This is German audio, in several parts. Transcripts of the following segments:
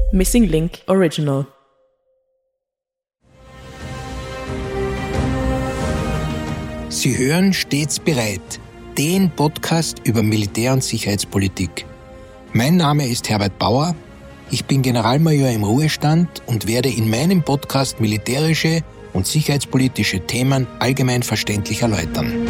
Missing Link Original. Sie hören Stets bereit, den Podcast über Militär- und Sicherheitspolitik. Mein Name ist Herbert Bauer, ich bin Generalmajor im Ruhestand und werde in meinem Podcast militärische und sicherheitspolitische Themen allgemein verständlich erläutern.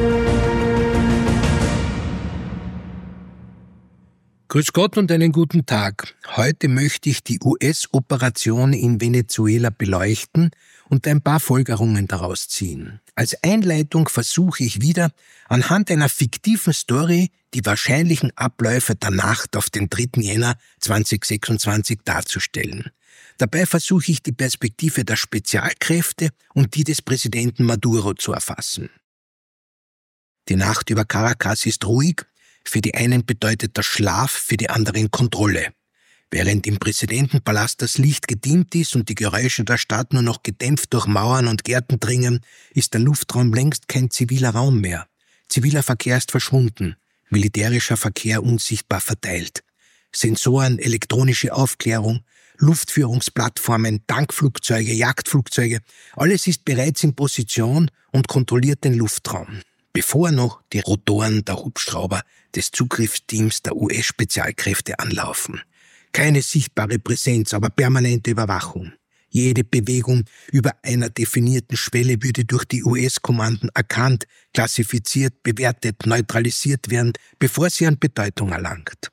Grüß Gott und einen guten Tag. Heute möchte ich die US-Operation in Venezuela beleuchten und ein paar Folgerungen daraus ziehen. Als Einleitung versuche ich wieder, anhand einer fiktiven Story die wahrscheinlichen Abläufe der Nacht auf den 3. Jänner 2026 darzustellen. Dabei versuche ich die Perspektive der Spezialkräfte und die des Präsidenten Maduro zu erfassen. Die Nacht über Caracas ist ruhig. Für die einen bedeutet das Schlaf, für die anderen Kontrolle. Während im Präsidentenpalast das Licht gedimmt ist und die Geräusche der Stadt nur noch gedämpft durch Mauern und Gärten dringen, ist der Luftraum längst kein ziviler Raum mehr. Ziviler Verkehr ist verschwunden, militärischer Verkehr unsichtbar verteilt. Sensoren, elektronische Aufklärung, Luftführungsplattformen, Tankflugzeuge, Jagdflugzeuge, alles ist bereits in Position und kontrolliert den Luftraum, bevor noch die Rotoren der Hubschrauber des Zugriffsteams der US-Spezialkräfte anlaufen. Keine sichtbare Präsenz, aber permanente Überwachung. Jede Bewegung über einer definierten Schwelle würde durch die US-Kommanden erkannt, klassifiziert, bewertet, neutralisiert werden, bevor sie an Bedeutung erlangt.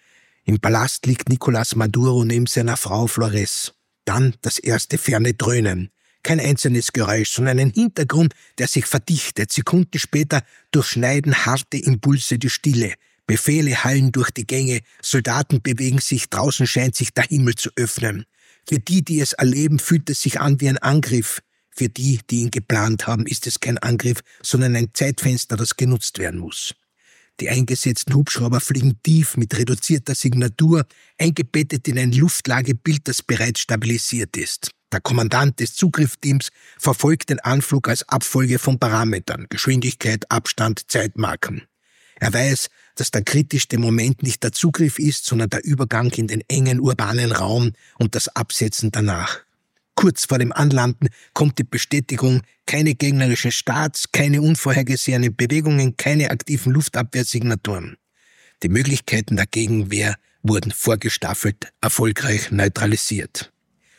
Im Palast liegt Nicolás Maduro neben seiner Frau Flores. Dann das erste ferne Dröhnen. Kein einzelnes Geräusch, sondern ein Hintergrund, der sich verdichtet. Sekunden später durchschneiden harte Impulse die Stille. Befehle hallen durch die Gänge, Soldaten bewegen sich, draußen scheint sich der Himmel zu öffnen. Für die, die es erleben, fühlt es sich an wie ein Angriff. Für die, die ihn geplant haben, ist es kein Angriff, sondern ein Zeitfenster, das genutzt werden muss. Die eingesetzten Hubschrauber fliegen tief mit reduzierter Signatur, eingebettet in ein Luftlagebild, das bereits stabilisiert ist. Der Kommandant des Zugriffsteams verfolgt den Anflug als Abfolge von Parametern, Geschwindigkeit, Abstand, Zeitmarken. Er weiß, dass der kritischste Moment nicht der Zugriff ist, sondern der Übergang in den engen urbanen Raum und das Absetzen danach. Kurz vor dem Anlanden kommt die Bestätigung, keine gegnerischen Starts, keine unvorhergesehenen Bewegungen, keine aktiven Luftabwehrsignaturen. Die Möglichkeiten der Gegenwehr wurden vorgestaffelt, erfolgreich neutralisiert.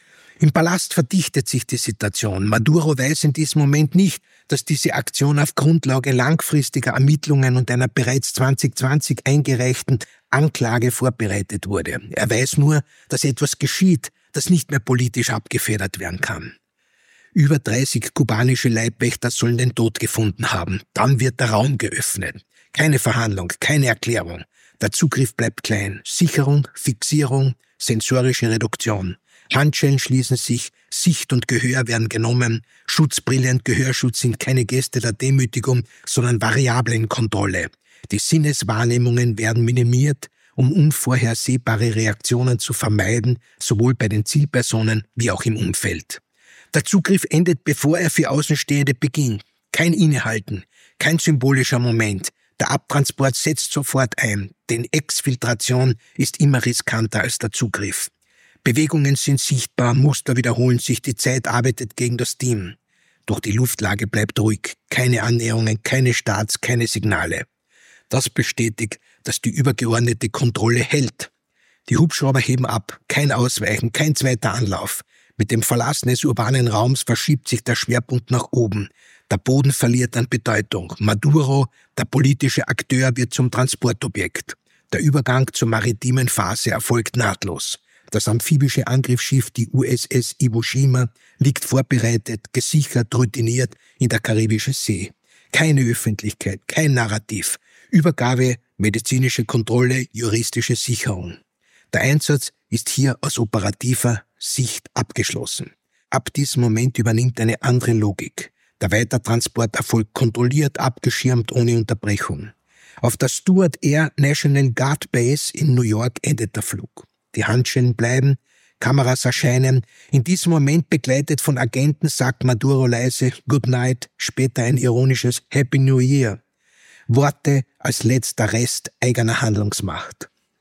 Im Palast verdichtet sich die Situation. Maduro weiß in diesem Moment nicht, dass diese Aktion auf Grundlage langfristiger Ermittlungen und einer bereits 2020 eingereichten Anklage vorbereitet wurde. Er weiß nur, dass etwas geschieht, das nicht mehr politisch abgefedert werden kann. Über 30 kubanische Leibwächter sollen den Tod gefunden haben. Dann wird der Raum geöffnet. Keine Verhandlung, keine Erklärung. Der Zugriff bleibt klein. Sicherung, Fixierung, sensorische Reduktion. Handschellen schließen sich, Sicht und Gehör werden genommen, Schutzbrille und Gehörschutz sind keine Geste der Demütigung, sondern Variablenkontrolle. Die Sinneswahrnehmungen werden minimiert, um unvorhersehbare Reaktionen zu vermeiden, sowohl bei den Zielpersonen wie auch im Umfeld. Der Zugriff endet, bevor er für Außenstehende beginnt. Kein Innehalten, kein symbolischer Moment. Der Abtransport setzt sofort ein, denn Exfiltration ist immer riskanter als der Zugriff. Bewegungen sind sichtbar, Muster wiederholen sich, die Zeit arbeitet gegen das Team. Doch die Luftlage bleibt ruhig, keine Annäherungen, keine Starts, keine Signale. Das bestätigt, dass die übergeordnete Kontrolle hält. Die Hubschrauber heben ab, kein Ausweichen, kein zweiter Anlauf. Mit dem Verlassen des urbanen Raums verschiebt sich der Schwerpunkt nach oben. Der Boden verliert an Bedeutung. Maduro, der politische Akteur, wird zum Transportobjekt. Der Übergang zur maritimen Phase erfolgt nahtlos. Das amphibische Angriffsschiff, die USS Iwo Jima, liegt vorbereitet, gesichert, routiniert in der Karibischen See. Keine Öffentlichkeit, kein Narrativ. Übergabe, medizinische Kontrolle, juristische Sicherung. Der Einsatz ist hier aus operativer Sicht abgeschlossen. Ab diesem Moment übernimmt eine andere Logik. Der Weitertransport erfolgt kontrolliert, abgeschirmt, ohne Unterbrechung. Auf der Stewart Air National Guard Base in New York endet der Flug. Die Handschellen bleiben, Kameras erscheinen. In diesem Moment, begleitet von Agenten, sagt Maduro leise Good Night, später ein ironisches Happy New Year. Worte als letzter Rest eigener Handlungsmacht.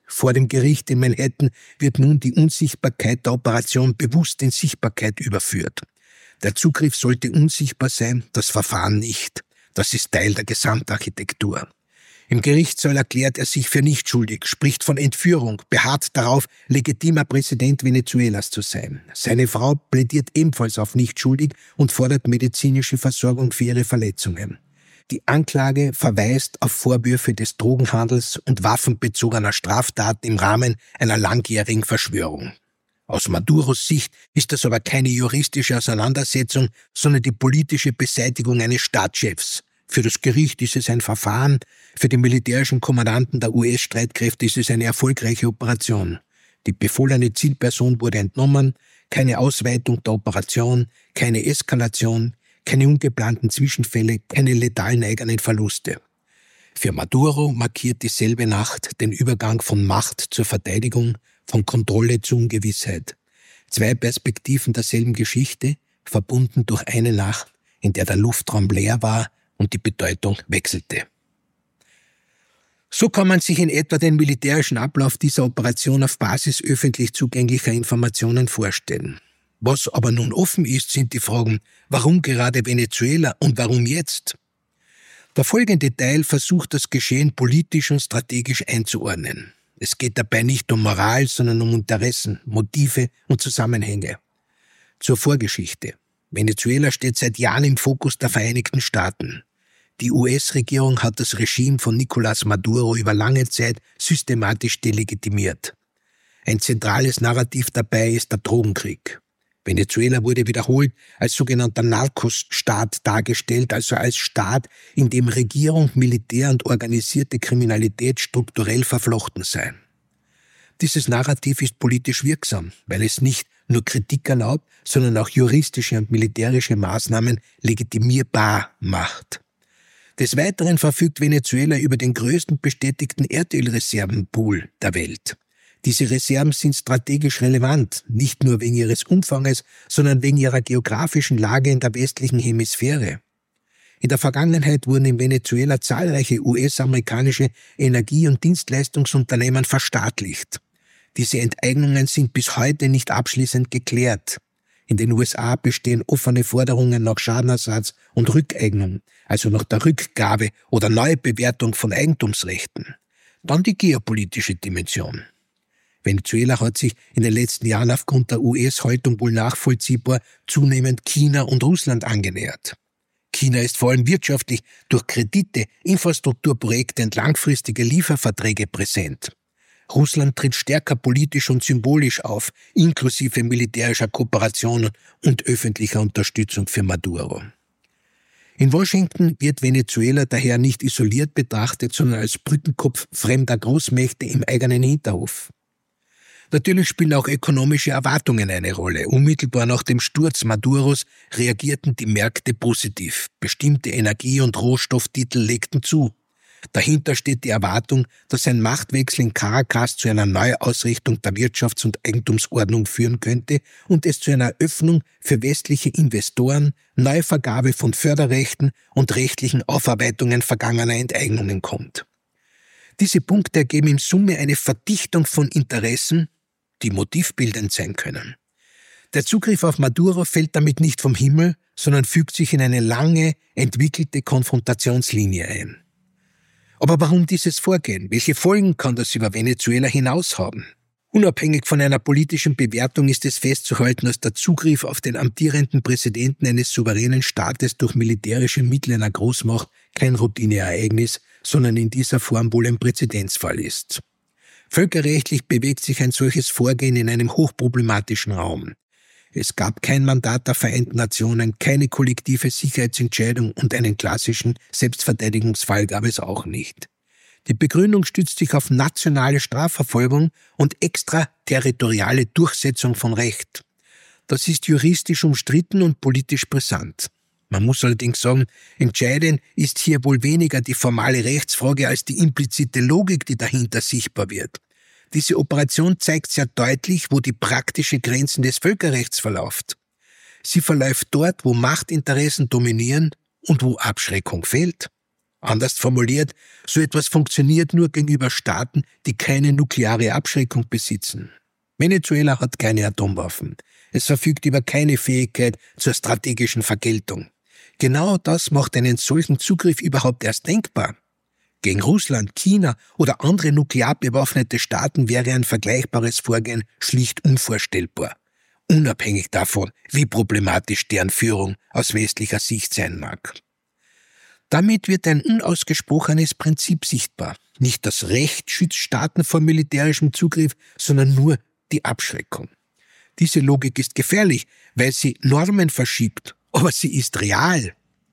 Vor dem Gericht in Manhattan wird nun die Unsichtbarkeit der Operation bewusst in Sichtbarkeit überführt. Der Zugriff sollte unsichtbar sein, das Verfahren nicht. Das ist Teil der Gesamtarchitektur. Im Gerichtssaal erklärt er sich für nicht schuldig, spricht von Entführung, beharrt darauf, legitimer Präsident Venezuelas zu sein. Seine Frau plädiert ebenfalls auf nicht schuldig und fordert medizinische Versorgung für ihre Verletzungen. Die Anklage verweist auf Vorwürfe des Drogenhandels und waffenbezogener Straftaten im Rahmen einer langjährigen Verschwörung. Aus Maduros Sicht ist das aber keine juristische Auseinandersetzung, sondern die politische Beseitigung eines Staatschefs. Für das Gericht ist es ein Verfahren, für den militärischen Kommandanten der US-Streitkräfte ist es eine erfolgreiche Operation. Die befohlene Zielperson wurde entnommen, keine Ausweitung der Operation, keine Eskalation, keine ungeplanten Zwischenfälle, keine letalen eigenen Verluste. Für Maduro markiert dieselbe Nacht den Übergang von Macht zur Verteidigung, von Kontrolle zur Ungewissheit. 2 Perspektiven derselben Geschichte, verbunden durch eine Nacht, in der der Luftraum leer war und die Bedeutung wechselte. So kann man sich in etwa den militärischen Ablauf dieser Operation auf Basis öffentlich zugänglicher Informationen vorstellen. Was aber nun offen ist, sind die Fragen, warum gerade Venezuela und warum jetzt? Der folgende Teil versucht das Geschehen politisch und strategisch einzuordnen. Es geht dabei nicht um Moral, sondern um Interessen, Motive und Zusammenhänge. Zur Vorgeschichte. Venezuela steht seit Jahren im Fokus der Vereinigten Staaten. Die US-Regierung hat das Regime von Nicolás Maduro über lange Zeit systematisch delegitimiert. Ein zentrales Narrativ dabei ist der Drogenkrieg. Venezuela wurde wiederholt als sogenannter Narcos-Staat dargestellt, also als Staat, in dem Regierung, Militär und organisierte Kriminalität strukturell verflochten seien. Dieses Narrativ ist politisch wirksam, weil es nicht nur Kritik erlaubt, sondern auch juristische und militärische Maßnahmen legitimierbar macht. Des Weiteren verfügt Venezuela über den größten bestätigten Erdölreservenpool der Welt. Diese Reserven sind strategisch relevant, nicht nur wegen ihres Umfanges, sondern wegen ihrer geografischen Lage in der westlichen Hemisphäre. In der Vergangenheit wurden in Venezuela zahlreiche US-amerikanische Energie- und Dienstleistungsunternehmen verstaatlicht. Diese Enteignungen sind bis heute nicht abschließend geklärt. In den USA bestehen offene Forderungen nach Schadenersatz und Rückeignung, also nach der Rückgabe oder Neubewertung von Eigentumsrechten. Dann die geopolitische Dimension. Venezuela hat sich in den letzten Jahren aufgrund der US-Haltung wohl nachvollziehbar zunehmend China und Russland angenähert. China ist vor allem wirtschaftlich durch Kredite, Infrastrukturprojekte und langfristige Lieferverträge präsent. Russland tritt stärker politisch und symbolisch auf, inklusive militärischer Kooperation und öffentlicher Unterstützung für Maduro. In Washington wird Venezuela daher nicht isoliert betrachtet, sondern als Brückenkopf fremder Großmächte im eigenen Hinterhof. Natürlich spielen auch ökonomische Erwartungen eine Rolle. Unmittelbar nach dem Sturz Maduros reagierten die Märkte positiv. Bestimmte Energie- und Rohstofftitel legten zu. Dahinter steht die Erwartung, dass ein Machtwechsel in Caracas zu einer Neuausrichtung der Wirtschafts- und Eigentumsordnung führen könnte und es zu einer Öffnung für westliche Investoren, Neuvergabe von Förderrechten und rechtlichen Aufarbeitungen vergangener Enteignungen kommt. Diese Punkte ergeben in Summe eine Verdichtung von Interessen, die motivbildend sein können. Der Zugriff auf Maduro fällt damit nicht vom Himmel, sondern fügt sich in eine lange, entwickelte Konfrontationslinie ein. Aber warum dieses Vorgehen? Welche Folgen kann das über Venezuela hinaus haben? Unabhängig von einer politischen Bewertung ist es festzuhalten, dass der Zugriff auf den amtierenden Präsidenten eines souveränen Staates durch militärische Mittel einer Großmacht kein Routineereignis, sondern in dieser Form wohl ein Präzedenzfall ist. Völkerrechtlich bewegt sich ein solches Vorgehen in einem hochproblematischen Raum. Es gab kein Mandat der Vereinten Nationen, keine kollektive Sicherheitsentscheidung und einen klassischen Selbstverteidigungsfall gab es auch nicht. Die Begründung stützt sich auf nationale Strafverfolgung und extraterritoriale Durchsetzung von Recht. Das ist juristisch umstritten und politisch brisant. Man muss allerdings sagen, entscheidend ist hier wohl weniger die formale Rechtsfrage als die implizite Logik, die dahinter sichtbar wird. Diese Operation zeigt sehr deutlich, wo die praktische Grenzen des Völkerrechts verläuft. Sie verläuft dort, wo Machtinteressen dominieren und wo Abschreckung fehlt. Anders formuliert, so etwas funktioniert nur gegenüber Staaten, die keine nukleare Abschreckung besitzen. Venezuela hat keine Atomwaffen. Es verfügt über keine Fähigkeit zur strategischen Vergeltung. Genau das macht einen solchen Zugriff überhaupt erst denkbar. Gegen Russland, China oder andere nuklear bewaffnete Staaten wäre ein vergleichbares Vorgehen schlicht unvorstellbar, unabhängig davon, wie problematisch deren Führung aus westlicher Sicht sein mag. Damit wird ein unausgesprochenes Prinzip sichtbar. Nicht das Recht schützt Staaten vor militärischem Zugriff, sondern nur die Abschreckung. Diese Logik ist gefährlich, weil sie Normen verschiebt, aber sie ist real.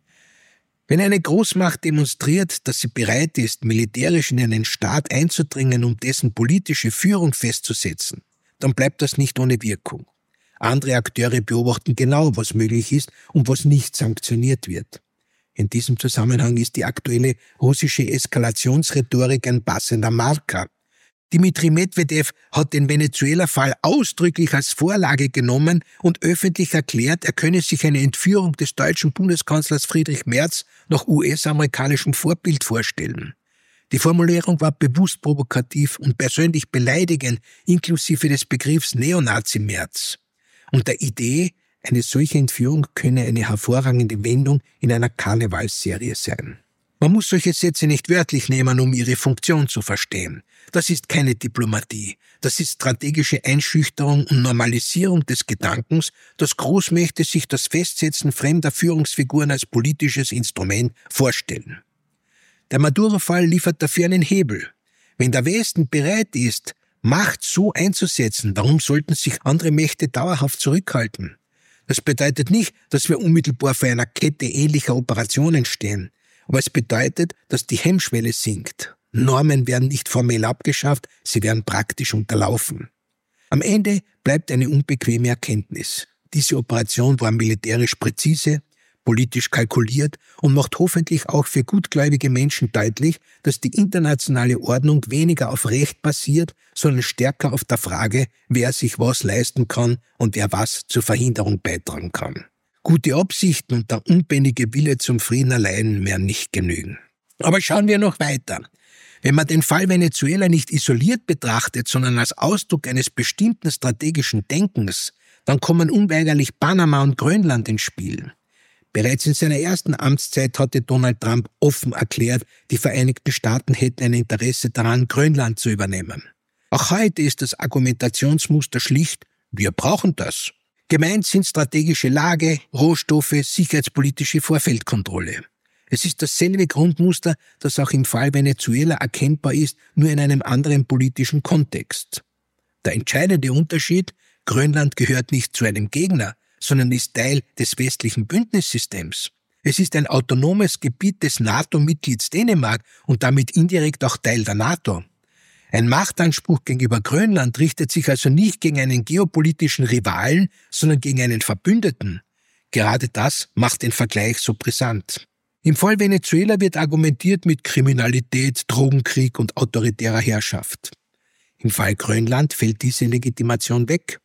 Wenn eine Großmacht demonstriert, dass sie bereit ist, militärisch in einen Staat einzudringen, um dessen politische Führung festzusetzen, dann bleibt das nicht ohne Wirkung. Andere Akteure beobachten genau, was möglich ist und was nicht sanktioniert wird. In diesem Zusammenhang ist die aktuelle russische Eskalationsrhetorik ein passender Marker. Dmitri Medvedev hat den Venezuela-Fall ausdrücklich als Vorlage genommen und öffentlich erklärt, er könne sich eine Entführung des deutschen Bundeskanzlers Friedrich Merz nach US-amerikanischem Vorbild vorstellen. Die Formulierung war bewusst provokativ und persönlich beleidigend, inklusive des Begriffs Neonazi-Merz. Und der Idee, eine solche Entführung könne eine hervorragende Wendung in einer Karnevalsserie sein. Man muss solche Sätze nicht wörtlich nehmen, um ihre Funktion zu verstehen. Das ist keine Diplomatie. Das ist strategische Einschüchterung und Normalisierung des Gedankens, dass Großmächte sich das Festsetzen fremder Führungsfiguren als politisches Instrument vorstellen. Der Maduro-Fall liefert dafür einen Hebel. Wenn der Westen bereit ist, Macht so einzusetzen, warum sollten sich andere Mächte dauerhaft zurückhalten? Das bedeutet nicht, dass wir unmittelbar vor einer Kette ähnlicher Operationen stehen. Aber es bedeutet, dass die Hemmschwelle sinkt. Normen werden nicht formell abgeschafft, sie werden praktisch unterlaufen. Am Ende bleibt eine unbequeme Erkenntnis. Diese Operation war militärisch präzise, politisch kalkuliert und macht hoffentlich auch für gutgläubige Menschen deutlich, dass die internationale Ordnung weniger auf Recht basiert, sondern stärker auf der Frage, wer sich was leisten kann und wer was zur Verhinderung beitragen kann. Gute Absichten und der unbändige Wille zum Frieden allein werden nicht genügen. Aber schauen wir noch weiter. Wenn man den Fall Venezuela nicht isoliert betrachtet, sondern als Ausdruck eines bestimmten strategischen Denkens, dann kommen unweigerlich Panama und Grönland ins Spiel. Bereits in seiner ersten Amtszeit hatte Donald Trump offen erklärt, die Vereinigten Staaten hätten ein Interesse daran, Grönland zu übernehmen. Auch heute ist das Argumentationsmuster schlicht, wir brauchen das. Gemeint sind strategische Lage, Rohstoffe, sicherheitspolitische Vorfeldkontrolle. Es ist dasselbe Grundmuster, das auch im Fall Venezuela erkennbar ist, nur in einem anderen politischen Kontext. Der entscheidende Unterschied, Grönland gehört nicht zu einem Gegner, sondern ist Teil des westlichen Bündnissystems. Es ist ein autonomes Gebiet des NATO-Mitglieds Dänemark und damit indirekt auch Teil der NATO. Ein Machtanspruch gegenüber Grönland richtet sich also nicht gegen einen geopolitischen Rivalen, sondern gegen einen Verbündeten. Gerade das macht den Vergleich so brisant. Im Fall Venezuela wird argumentiert mit Kriminalität, Drogenkrieg und autoritärer Herrschaft. Im Fall Grönland fällt diese Legitimation weg.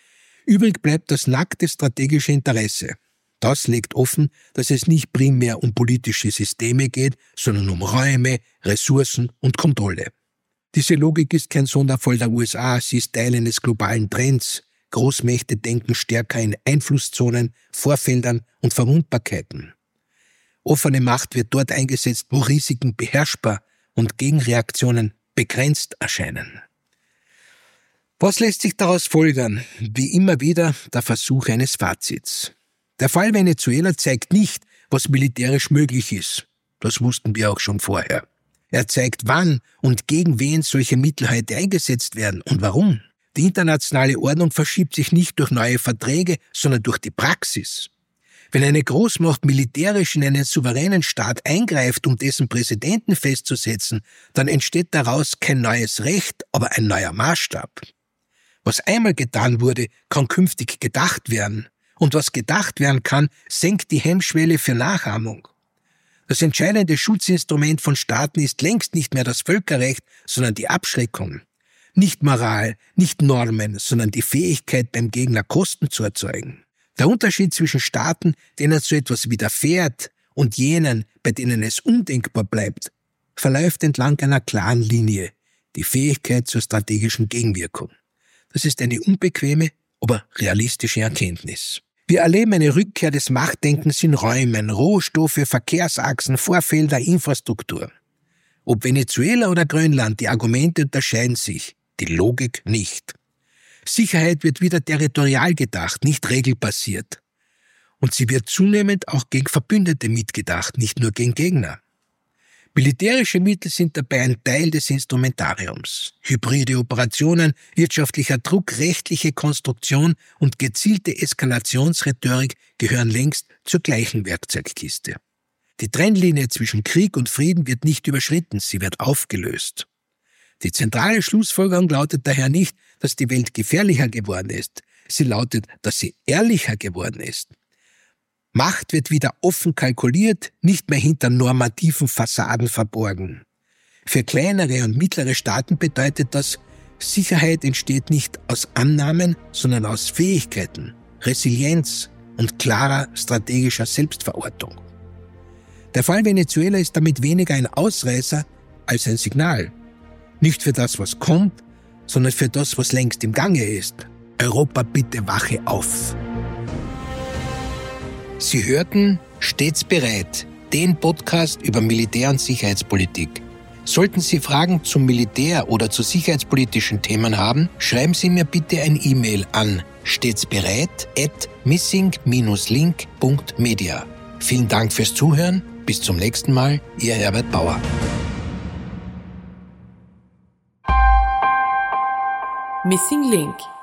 Übrig bleibt das nackte strategische Interesse. Das legt offen, dass es nicht primär um politische Systeme geht, sondern um Räume, Ressourcen und Kontrolle. Diese Logik ist kein Sonderfall der USA, sie ist Teil eines globalen Trends. Großmächte denken stärker in Einflusszonen, Vorfeldern und Verwundbarkeiten. Offene Macht wird dort eingesetzt, wo Risiken beherrschbar und Gegenreaktionen begrenzt erscheinen. Was lässt sich daraus folgern? Wie immer wieder der Versuch eines Fazits. Der Fall Venezuela zeigt nicht, was militärisch möglich ist. Das wussten wir auch schon vorher. Er zeigt, wann und gegen wen solche Mittel heute eingesetzt werden und warum. Die internationale Ordnung verschiebt sich nicht durch neue Verträge, sondern durch die Praxis. Wenn eine Großmacht militärisch in einen souveränen Staat eingreift, um dessen Präsidenten festzusetzen, dann entsteht daraus kein neues Recht, aber ein neuer Maßstab. Was einmal getan wurde, kann künftig gedacht werden. Und was gedacht werden kann, senkt die Hemmschwelle für Nachahmung. Das entscheidende Schutzinstrument von Staaten ist längst nicht mehr das Völkerrecht, sondern die Abschreckung. Nicht Moral, nicht Normen, sondern die Fähigkeit, beim Gegner Kosten zu erzeugen. Der Unterschied zwischen Staaten, denen so etwas widerfährt, und jenen, bei denen es undenkbar bleibt, verläuft entlang einer klaren Linie, die Fähigkeit zur strategischen Gegenwirkung. Das ist eine unbequeme, aber realistische Erkenntnis. Wir erleben eine Rückkehr des Machtdenkens in Räumen, Rohstoffe, Verkehrsachsen, Vorfelder, Infrastruktur. Ob Venezuela oder Grönland, die Argumente unterscheiden sich, die Logik nicht. Sicherheit wird wieder territorial gedacht, nicht regelbasiert. Und sie wird zunehmend auch gegen Verbündete mitgedacht, nicht nur gegen Gegner. Militärische Mittel sind dabei ein Teil des Instrumentariums. Hybride Operationen, wirtschaftlicher Druck, rechtliche Konstruktion und gezielte Eskalationsrhetorik gehören längst zur gleichen Werkzeugkiste. Die Trennlinie zwischen Krieg und Frieden wird nicht überschritten, sie wird aufgelöst. Die zentrale Schlussfolgerung lautet daher nicht, dass die Welt gefährlicher geworden ist. Sie lautet, dass sie ehrlicher geworden ist. Macht wird wieder offen kalkuliert, nicht mehr hinter normativen Fassaden verborgen. Für kleinere und mittlere Staaten bedeutet das, Sicherheit entsteht nicht aus Annahmen, sondern aus Fähigkeiten, Resilienz und klarer strategischer Selbstverortung. Der Fall Venezuela ist damit weniger ein Ausreißer als ein Signal. Nicht für das, was kommt, sondern für das, was längst im Gange ist. Europa, bitte wache auf. Sie hörten Stets bereit, den Podcast über Militär- und Sicherheitspolitik. Sollten Sie Fragen zum Militär oder zu sicherheitspolitischen Themen haben, schreiben Sie mir bitte ein E-Mail an stetsbereit@missing-link.media. Vielen Dank fürs Zuhören. Bis zum nächsten Mal. Ihr Herbert Bauer. Missing Link